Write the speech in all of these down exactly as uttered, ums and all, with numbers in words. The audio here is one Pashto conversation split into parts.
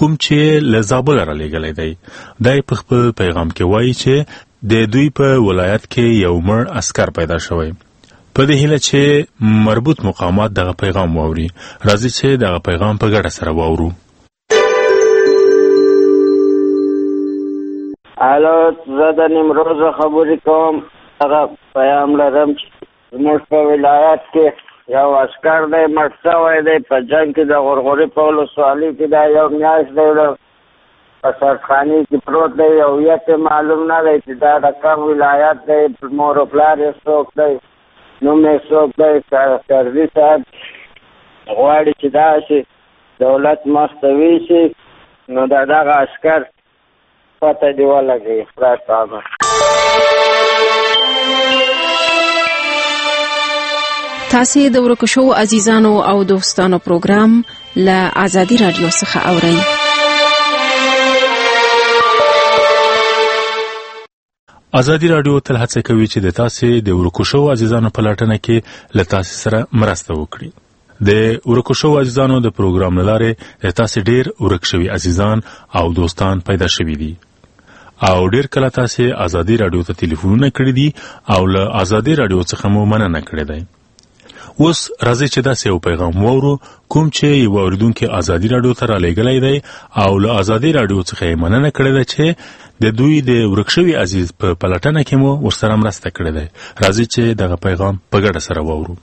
کوم چې له زابل را لېږلی دی. دی په خپل پیغام کې وایي چې د دوی په ولایت کې یو مړ عسکر پیدا شوی. په دې هیله چې مربوط مقامات دغه پیغام واوري. راځي چې دغه پیغام په ګډه سره واورو. الو، زه د نیمروز خبرې کوم. هغه پیغام لرم چې زموږ په ولایت کې یو عسکر دی مړ شوی دی په جنګ کې د غرغوري په ولسوالۍ کې دا یو میاشت دی په سرخانې کې پروت دی. هویت یې معلوم نه دی چې دا د کوم ولایت دی، مور و پلار یې څوک دی، نوم یې څوک دی. سروي صاحب غواړي چې داسې دولت مخته ویشي نو د دغه عسکر پته دې ولګوي. خدای پامه. تاسې د ورکو شوو عزیزانو او دوستانو پروګرام له آزادي رادیو څخه اورئ. آزادي رادیو تل هڅه کوي چې د تاسې د ورکو شوو عزیزانو په لټنه کې له تاسې سره مرسته وکړي. د ورکو شوو عزیزانو د پروګرام له لارې د تاسې ډېر ورک شوي عزیزان او دوستان پیدا شوي دي او ډېر کله تاسې آزادي رادیو ته ټلیفونونه کړي دي او له آزادي رادیو څخه مو مننه کړې ده. اوس راځي چې داسې یو پیغام واورو کوم چې یو اوریدونکي آزادي رادیو ته رالیږلی دی او له آزادي رادیو څخه یې مننه کړې ده چې د دوی د ورک شوي عزیز په پلټنه کې مو ورسره مرسته کړې ده. راځي چې دغه پیغام په ګډه سره واورو.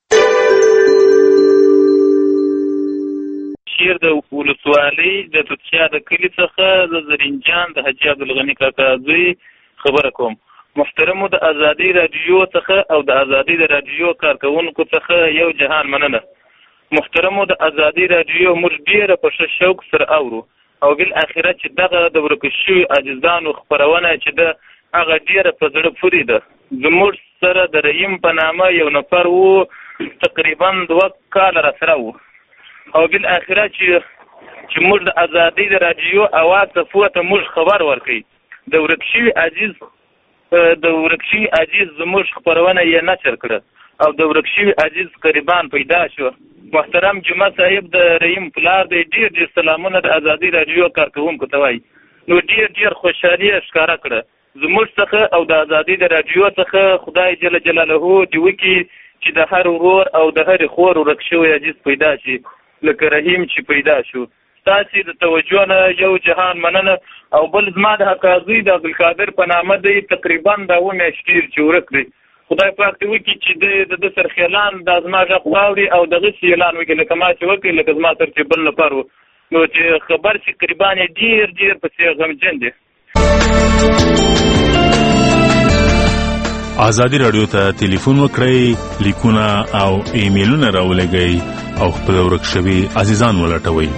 شیر د ولسوالۍ د توتیا د کلي څخه د زرینجان د حاجي عبدالغني کاکا زوی خبره کوم. محترمو د آزادي رادیو څخه او د آزادي د رادیو کارکونکو څخه یو جهان مننه. محترمو د آزادي رادیو موږ ډیره په ښه شوق سره اورو او بالاخره چې دغه د ورکو شوي عزیزانو خپرونه چې ده هغه ډیره په زړه پورې ده. زموږ سره د رحیم په نامه یو نفر و، تقریبا دوه کاله را سره و او بالاخره چې چې موږ د آزادي د رادیو اواز ته ته موږ خبر ورکوي. د ورک شوي عزیز د ورک شوي عزیز زموږ خپرونه یې نشر کړه او د ورک شوي عزیز قریبان پیدا شو. محترم جمعه صاحب د رحیم پلار دی ډېر ډېر سلامونه د آزادي رادیو کارکوونکو ته وایي. نو ډېر ډېر خوشحالي یې ښکاره کړه زموږ څخه او د آزادي د رادیو څخه. خدای جل جلاله دې وکړي چې د هر ورور او د هرې خور ورک شوی عزیز پیدا شي لکه رحیم چې پیدا شو. تاسې د توجه نه یو جهان مننه. او بل زما د حقازوی د عبدالقادر په نامه دی تقریبا دا اووه میاشتې چې ورک دی. خدای پاک دې وکړي چې د ده سرخیلان دا زما غږ واوري او دغسې اعلان وکړي لکه ما چې وکړي لکه زما سر چې بل نفر و نو چې خبر چې قریبا یې ډېر ډېر پسې غمجن دی. آزادي رادیو ته ټلیفون وکړئ، لیکونه او ایمیلونه راولېږئ او خپل ورک شوي عزیزان ولټوئ.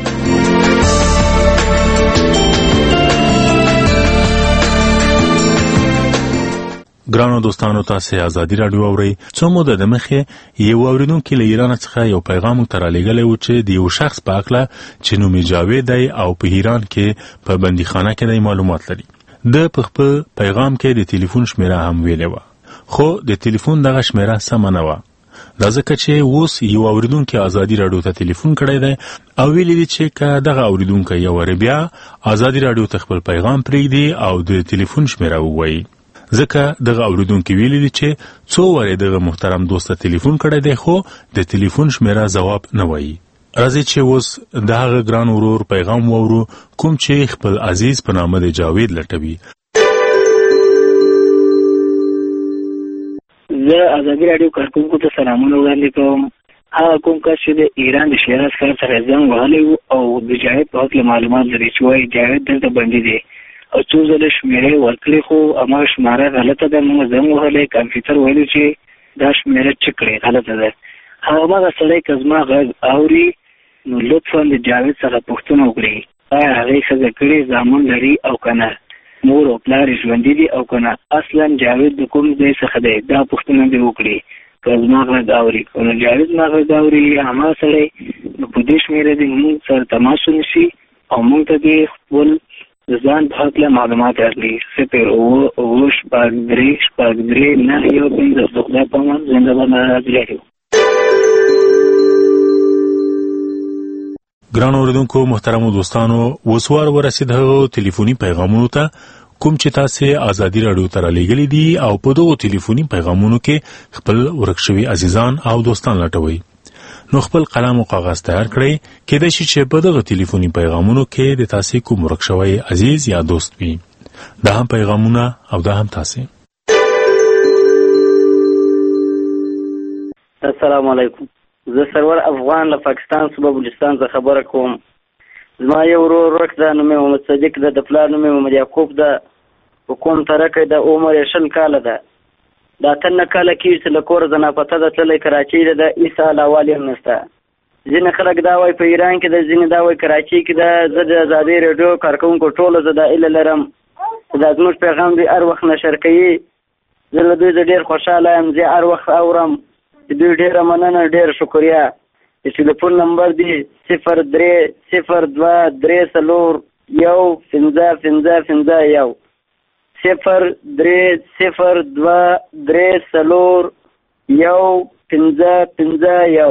ګرانو دوستانو، تاسې آزادي رادیو اورئ. څو موده د مخې یو اوریدونکي له ایران څخه یو پیغام موږ ته رالیږلی و چې د یو شخص په هکله چې نوم یې جاوید دی او په ایران کې په بندیخانه کې دی معلومات لري. ده په خپل پیغام کې د ټلیفون شمیره هم ویلې وه، خو د ټلیفون دغه شمیره سمه نه وه. دا ځکه چې اوس یو اوریدونکي آزادي رادیو ته ټلیفون کړی دی او ویلي دي چې که دغه اوریدونکی یو وارې بیا آزادي رادیو ته خپل پیغام پرېږدي او د ټلیفون شمیره ووایي، ځکه دغه اوریدونکي ویلي دي چې څو وارې دغه محترم دوست ته ټلیفون کړی دی خو د ټلیفون شمیره ځواب نه وایي. راځئ چې اوس د هغه ګران ورور پیغام واورو کوم چې خپل عزیز په نامه د جاوید لټوي. زه آزادي رادیو کارکونکو ته سلامونه وړاندې کوم. هغه کوم کس چې د ایران د شیراز ښار څخه زنګ وهلی و او د جاوید په هکله معلومات لري چې وایي جاوید دلته بندي دی او څو ځله شمېرې ورکړې خو هماغه شماره غلطه ده. موږ زنګ وهلی، کمپیوټر ویلي چې دا شمېره چک کړې غلطه ده. هماغه سړی که زما غږ اوري نو لطفا د جاوید څخه پوښتنه وکړي آیا هغې ښځه کړې، زامن لري او که نه، مور او پلار یې ژوندي دي او که نه، اصلا جاوید د کوم ځای څخه دی، دا پوښتنه دې وکړي که زما غږ اوري. که نو جاوید زما غږ اوري هماغه سړی نو په دې شمېره دې موږ سره تماس ونیسي او موږ ته دې خپل د ځان په هکله معلومات راکړي. صفر اووه اووه شپږ درې شپږ درې نهه یو پنځه. د خدای په امان. زنده باد آزادي رادیو. ګران اوریدونکو محترمو دوستانو وسوار ورسید هغه ټلیفوني پیغامونو ته کوم چې تاسو ازادي رادیو ته رالیږلي دي او په دغه ټلیفوني پیغامونو کې خپل ورکشوي عزیزان او دوستان لټوي. نو خپل قلم او کاغذ تیار کړئ کېدای شي چې په دغه ټلیفوني پیغامونو کې د تاسو کوم ورکشوي عزیز یا دوست وي. دا هم پیغامونه او دا هم تاسو. السلام علیکم. زه سرور افغان له پاکستان صوبه بلوچستان څخه خبره کوم. زما یو ورور ورک ده، نوم یې محمد صدیق ده، د پلار نوم یې محمد یعقوب ده، په کوم ترکه ده، عمر یې شل کاله ده. دا اتن کاله کېږي چې له کوره زه ناپته ده تللی کراچۍ ده، د هېڅ حال هم نشته. ځینې خلک دا وایي په ایران کې ده، ځینې دا وایي کراچۍ کې ده. زه د ازادۍ راډیو کارکوونکو ټولو زه دا هیله لرم چې دا زموږ پیغام دوی هر وخت نشر کوي. زه له دوی زه ډېر خوشحاله یم، زه هر وخت اورم. دوی ډېره مننه، ډېر شکریه. د ټلیفون نمبر دی صفر درې صفر دوه درې څلور یو پنځه پنځه پنځه یو صفر درې صفر دوه درې څلور یو پنځه پنځه یو.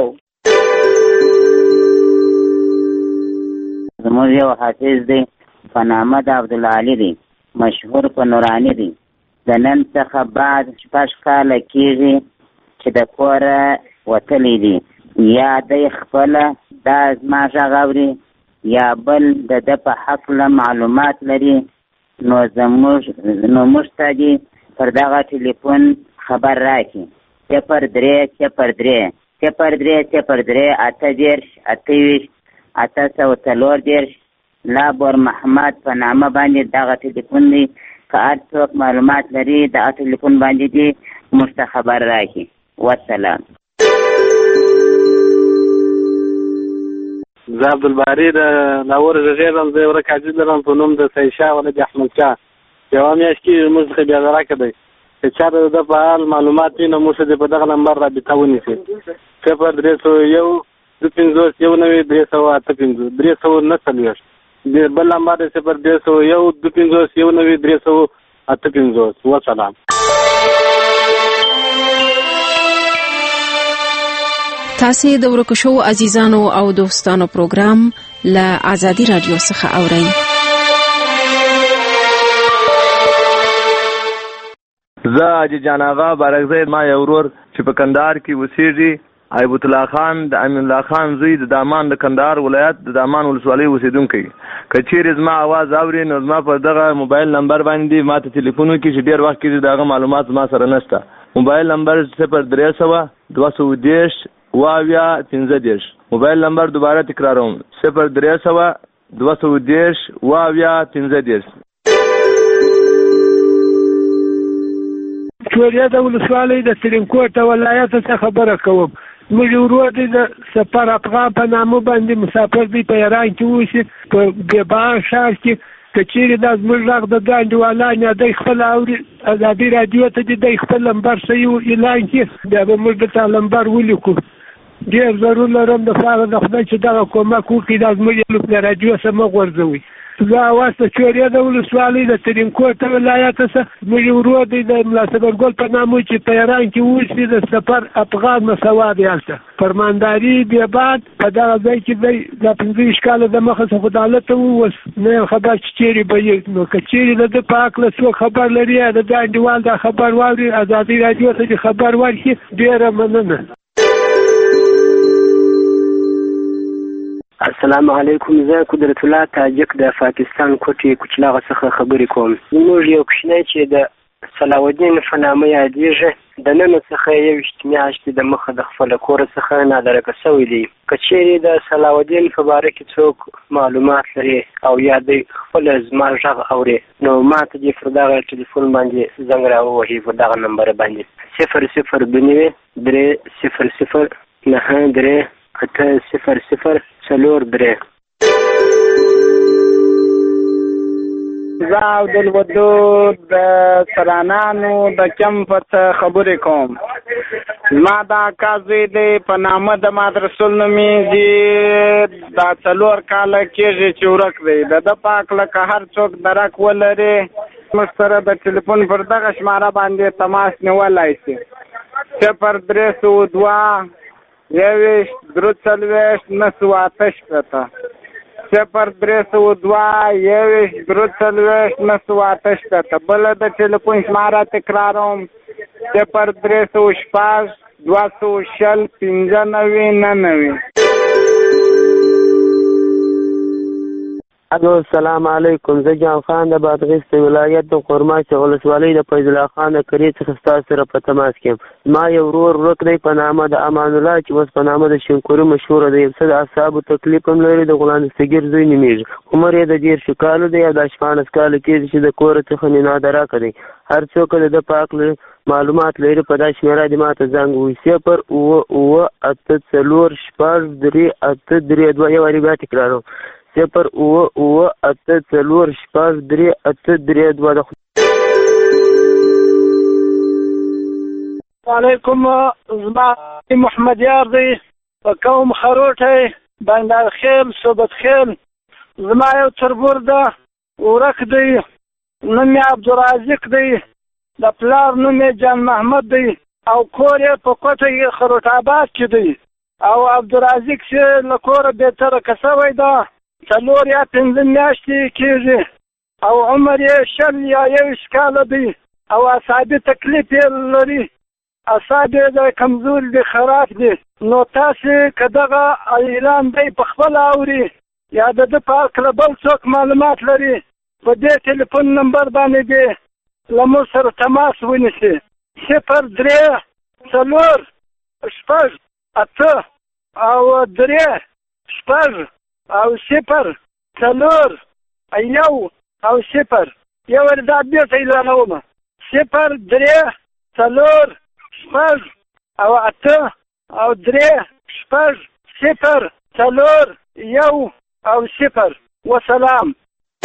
زموږ یو حافظ دی په نامه د عبدالعلي دی، مشهور په نوراني دی. د نن څخه بعد شپږ کاله کېږي چې د کوره وتلی دی. یا دی خپله دا زما غږ اوري یا بل د ده په هکله معلومات لري، نو زموږ نو موږ ته دې پر دغه ټلیفون خبر راکړي. صفر درې صفر درې صفر درې صفر درې اته دېرش اته ویشت اته سوه څلور دېرش لابور محمد په نامه باندې دغه ټلیفون دی. که هر څوک معلومات لري دغه ټلیفون باندې دې موږ ته خبر راکړي. والسلام. زه عبدالباري د لاهور غږېږم. زه یو رکاجي لرم په نوم د سیدشاه ولد احمدشاه. یوه میاشت کې موږ څخه بېعذراکه دی. که چا د ده په حال معلومات وي نو موږ سره په دغه نمبر رابطه ونیسي. صفر درې سوه یو دوه پنځوس یو نوي درې سوه اته پنځوس درې سوه نه څلوېښت. بل نمبر دی صفر درې سوه یو دوه پنځوس یو نوي درې سوه اته پنځوس. وسلام. تاسې د ورکو شوو عزیزانو او دوستانو پروګرام له ازادي رادیو څخه اورئ. زه حاجي جان آغا بارکزی، ما یو ورور چې په کندهار کې اوسېږي، ایبت الله خان د امین الله خان زوی، د دامان د کندهار ولایت د دامان ولسوالۍ اوسېدونکی. که چیرې زما اواز اوري نو زما په دغه موبایل نمبر باندې ما ته ټلیفون وکړي چې ډېر وخت کې د هغه معلومات زما سره نشته. موبایل نمبر صفر درې سوه دوه سوه دېرش واویا پنځه دېرش. موبایل نمبر دوباره تکراروم صفر درې سوه دوه سوه دېرش واویا پنځه دېرش. چوریا د ولسوالۍ د ترینکوټ ولایت څخه خبره کوم. زموږ ورور دی د سفر افغان په نامه باندې مسافر دی، په ایران کې اوسي، په بیبان ښار کې. که چیرې دا زموږ غږ د ده انډیوالان یا دی خپل اوري ازادي راډیو ته دې دی خپل لمبر صحیح اعلان کړي، بیا به موږ درته لمبر ولیکو. ډېر ضرور لرم د پاره د خدای چې دغه کومک وکړي، دا زموږ د راډیو څخه مه غورځوئ. زه اواز د چوریا د ولسوالۍ د ترینکوټ ولایت څخه زموږ ورور دی د ملا صبرګل په نامه چې په ایران کې اوسي، د سفر افغان مسواد دی هلته فرمانداري بیباد په دغه ځای کې دی. دا پنځه ویشت کاله د مخه څخه خو د هلته ووس نه یم خبر چې چیرې به یې. نو که چیرې د ده په هکله څوک خبر لري یا د ده انډیوال دا خبر واوري ازادي راډیو ته دې خبر ورکړي، ډېره مننه. السلام علیکم. زه قدرت الله تاجک د پاکستان کوټې کوچلاغه څخه خبرې کوم. زموږ یو کوچنی چې د صلاح الدین په نامه یادېږي، د نن څخه یوویشت میاشتې د مخه د خپله کوره څخه نادرکه شوی دی. که چیرې د صلاح الدین په باره کې څوک معلومات لري او یا د خپله زما غږ اوري نو ما ته دې پر دغه ټلیفون باندې زنګ راووهي په دغه نمبر باندې صفر صفر دوه نوي درې صفر صفر نهه درې اته صفر صفر څلور درې. زه عبدالودود د سرانانو د کمپ څخه خبرې کوم. زما د اکا زوی دی په نامه د مادرسول نومېږي، دا څلور کاله کېږي چې ورک دی. د ده په هکله که هر څوک درک ولري موږ سره د ټلیفون پر دغه شماره باندې تماس نیولی شي. صفر درې سوه دوه یویشت درې څلوېښت نهه سوه اته شپېته صفر درې سوه دوه یویشت درې څلوېښت نهه سوه اته شپېته. بله د ټلیفون شماره تکراروم صفر درې سوه شپږ دوه سوه شل پنځه نوي نهه نوي. السلام علیکم. زه جان خان د بادغیس ولایت د قورماشي ولسوالۍ د فیض الله خان د کرې څخه ستاسو سره په تماس کې یم. ما یو ورور ورک دی په نامه د امان الله چې اوس په نامه د شینکوري مشهوره دی. یو څه د اعصابو تکلیف هم لري. د غلام دستګیر زوی نومیږي. عمر یې د دېرشو کالو دی او دا شپاړس کاله کېږي چې د کوره څخه نینادراکه دی. هر څوک د ده په هکله معلومات لري په دا شمېره دې ما ته زنګ ووایي صفر اووه اووه اته څلور شپږ درې اته درې دوه. یو وارې بیا تکراروم صفر اووه اووه اته څلور شپږ درې اته درې دوه. وعلیکم. زما محمد یار دی په قوم خروټی بندر خیل صوبت خیل. زما یو تربور ده ورک دی نوم یې عبدالرازق دی د پلار نوم یې جان محمد دی او کور یې په کوټه خروټ آباد کې دی او عبدالرازق چې له کوره بېترکه شوی ده څلور یا پنځه میاشتې کېږي او عمر یې شل یا یویشت کاله دی او اعصابي تکلیف یې لري. اعصاب یې د کمزوري دي خراب دي. نو تاسې که دغه اعلان دی په خپله اوري یا د ده په هکله بل څوک معلومات لري په دې ټلیفون نمبر باندې دې له موږ سره تماس ونیسي صفر درې څلور شپږ اته او درې شپږ او صفر څلور یو او صفر. یو ورځ دا بېرته اعلانومه صفر درې څلور شپږ او اته او درې شپږ صفر څلور یو او صفر. وسلام.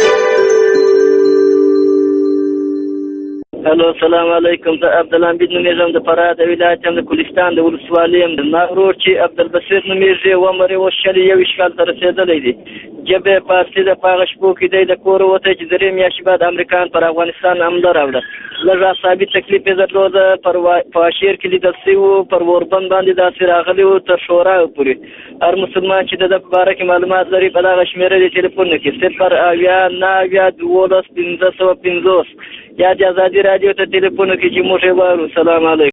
الو السلام علیکم. زه عبدالحمید نومیږم د فراه د ولایت یم د کوهستان د ولسوالۍ یم. زما ورور چې عبدالبصیر نومیږي عمر یې اوس شل یویشت کال ته رسېدلی دی. ژبه یې فارسي ده. په هغه شپو کې دی د کوره وتی چې درې میاشتې بعد امریکایان پر افغانستان حمله راوړه. لږ اعصابي تکلیف یې درلوده. پر فاشیر کې لیدل سوي وو پر اوربند باندې داسې راغلي وو تر شورا پورې. هر مسلمان چې د ده په باره کې معلومات لري په دغه شمېره دې ټلیفون وکړي صفر اویا نهه اویا دولس پنځه سوه پنځوس یا د ازادي راډیو ته ټلیفون وکړي چې موږ یې واورو. سلام علیکم.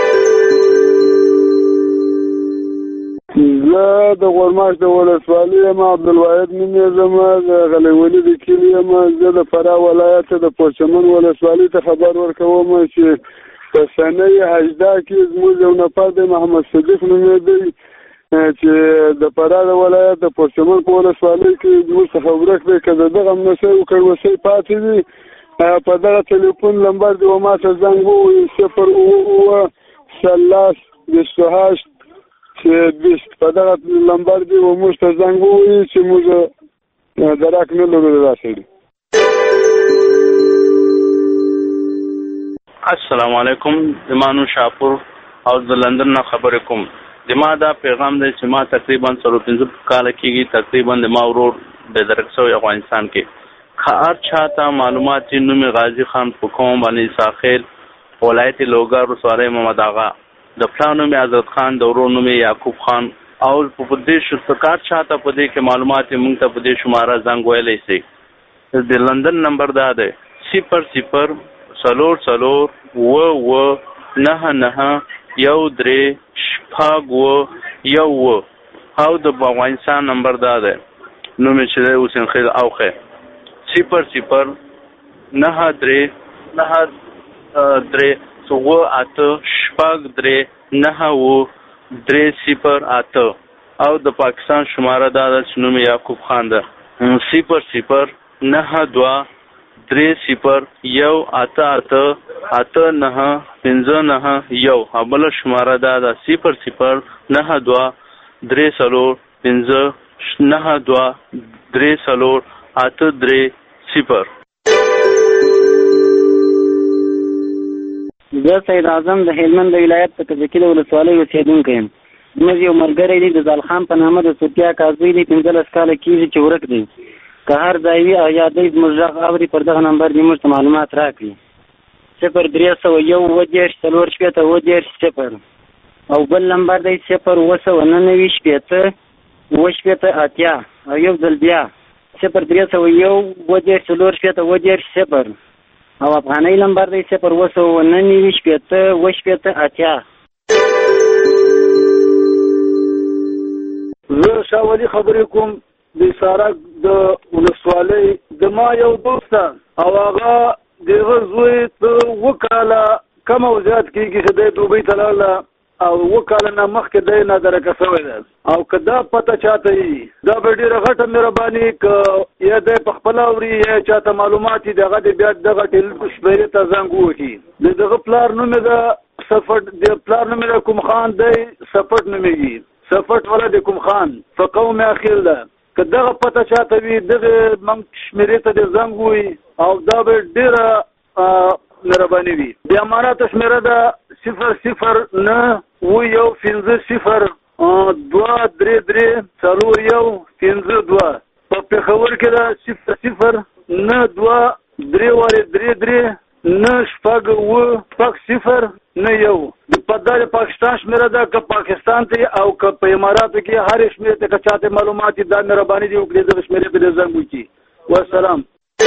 زه د غورماش د ولسوالۍ یم. عبدالواحد نومیږم. د غلیولي د کلي یم. زه د فراه ولایت د پرچمن ولسوالۍ ته خبر ورکوم چې په سنه هجده کې زموږ یو نفر دی محمد صدیق نومېدی چې د فراه د ولایت د پرچمن په ولسوالۍ کې زموږ څخه ورک دی. که د دغه نسۍ وکړوسۍ پاتې دي په دغه ټلیفون نمبر دی و ما ته زنګ ووایي صفر اووه اووه څلس ویشت هشت چې بیست. په دغه نمبر دی و موږ ته زنګ ووایي چې موږ درک نه لرو دا سړي. السلام علیکم. زما نوم شاپور او د لندن نه خبرې کوم. زما دا پیغام دی چې ما تقریبا څلور پنځه کاله کېږي تقریبا د ما ورور بېدرک شوی افغانستان کې. که هر چاته معلومات نوم غازی خان په قوم باندې ساخیل ولایت لوګر ولسوالۍ محمد آغا د پلار نوم حضرت خان د ورور نوم یعقوب خان او په دې شتکار چاته په دې کې معلومات مونږ ته په دې شماره زنګ ویلی سي. د لندن نمبر دا دی صفر صفر څلور څلور اووه اووه نهه نهه یو درې شپږ اووه یو اووه او د افغانستان نمبر دا دی نوم یې چې دی حسین خیل اوخه صفر صفر نهه درې نهه درې اووه اته شپږ درې نهه اووه درې صفر اته او د پاکستان شماره دا ده چې نوم یې یعقوب خان ده صفر صفر نهه دوه درې صفر یو اته اته اته نهه پنځه نهه یو او بله شماره دا ده صفر صفر نهه دوه درې څلور پنځه نهه دوه درې څلور اته درې صفر. زه سید اعظم د هلمند د ولایت په کجکي د ولسوالۍ اوسېدونکی یم. زموږ یو ملګری دی د زال خان په نامه د سوفیا کاظمي دی پنځلس کاله کېږي چې ورک دی. که هر ځای وي او یا دی زموږ غږ اوري پر دغه نمبر دې موږ ته معلومات راکړي. صفر درې سوه یو اووه دېرش څلور شپېته اووه دېرش صفر او بل نمبر دی صفر اوه سوه نهه نوي شپېته اوه شپېته اتیا او یو ځل بیا صفر درې سوه یو اووه دېرش څلور شپېته اووه دېرش صفر او افغانۍ نمبر دی صفر اوه سوه نهه نوي شپېته اوه شپېته اتیا. زه شاه ولي خبرې کوم د سارک د ولسوالۍ د ما یو دوست او هغه د هغه زوی ته اووه کاله کم او زیات کېږي چې دی دوبۍ ته لاړله او اووه کاله نه مخکې دی نادرکه شوی دی او که دا پته چاته وي دا به ډېره غټه مهرباني که یا دی په خپله اوري یا چاته معلومات وي د هغه د بیا دغه ټلیفون شمېرې ته زنګ ووهي. د دغه پلار نوم یې د صفټ د پلار نوم یې د کوم خان دی صفټ نومېږي صفټ والا د کوم خان په قوم اخیل ده. که دغه پته چاته وي دغه موږ شمېرې ته د زنګ ووهي او دا به ډېره مهرباني وي. د امانت شمېره ده صفر صفر نه اووه یو پنځه صفر دوه درې درې څلور یو پنځه دوه. په پېښور کې ده صفر صفر نه دوه درې وارې درې درې نه شپږ اووه شپږ صفر نه یو. د پدا د پاکستان شمېره ده که پاکستان ته او که په اماراتو کې هرې شمېرې ته که چاته معلومات دي دا مهرباني دي وکړي دغه شمېرې ته د زنګ وکړي. والسلام.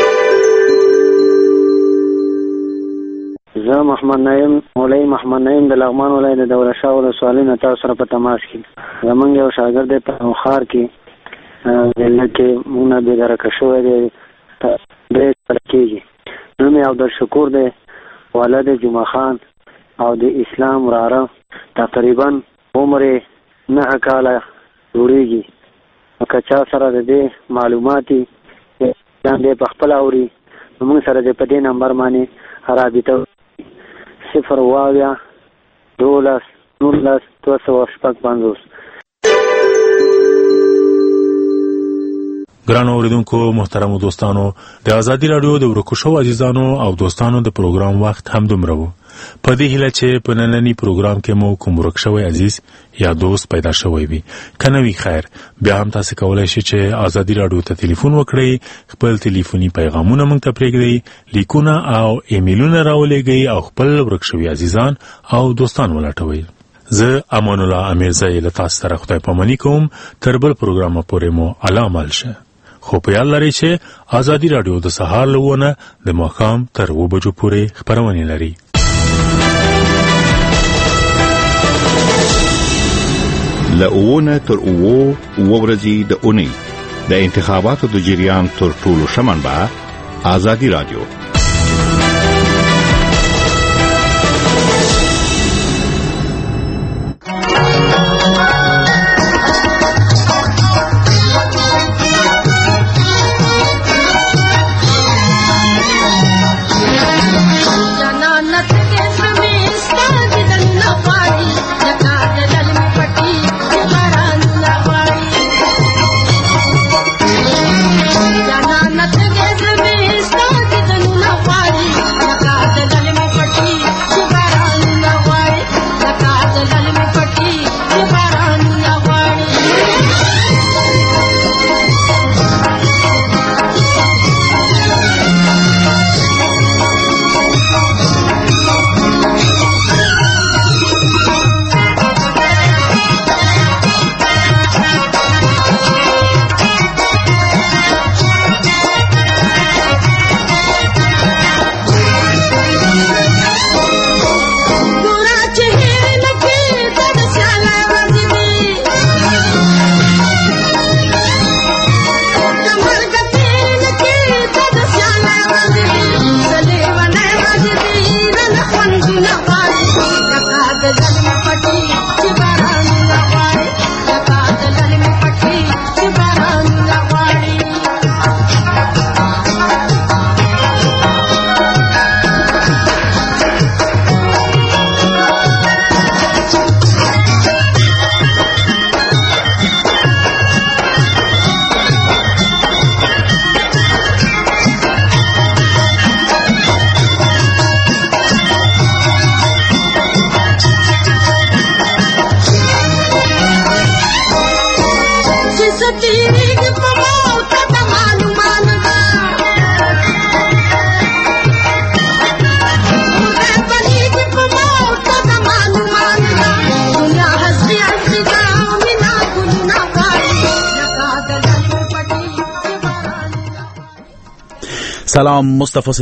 زه محمد نعیم مولوي محمد نعیم د لغمان ولایت د دوله شاه ولسوالۍ نه تاسو سره په تماس کې. زمونږ یو شاګرد دی په نوښار کې ضلع کې موږ نه بېدرکه شوی دی درې کاله کېږي. نوم یې عبدالشکور دی والد یې جمعه خان او د اسلام وراره تقریبا عمر یې نهه کاله جوړېږي. که چا سره د دې معلومات دي دی په خپله اوري نو موږ سره د په دې نمبر باندې رابطه صفر اوه اویا دولس نولس دوه سوه شپږ پنځوس. ګرانو اوریدونکو محترمو دوستانو د ازادي راډیو د ورکو شو عزیزانو او دوستانو د پروګرام وخت هم دومره و. په دې هیله چې په نننی پروګرام کې مو کوم ورک شوی عزیز یا دوست پیدا شوی وي که نه وي خیر بیا هم تاسو کولی شئ چې ازادي راډیو ته ټلیفون وکړئ خپل ټلیفوني پیغامونه موږ ته پرېږدئ لیکونه او ایمیلونه راولېږئ او خپل ورک شوي عزیزان او دوستان ولټوئ. زه امان الله امیرزی له تاسو سره خدای پاماني کوم. تر بل پروګرامه پورې مو الله مل شه. خو په یاد لرئ چې ازادي راډیو د سهار له اووه نه د ماښام تر اووه بجو پورې خپرونې لري. له اووه نه تر اووه اووه ورځې د اونۍ د انتخاباتو د جریان تر ټولو ښه منبع ازادي راډیو. Nat سلام، مصطفی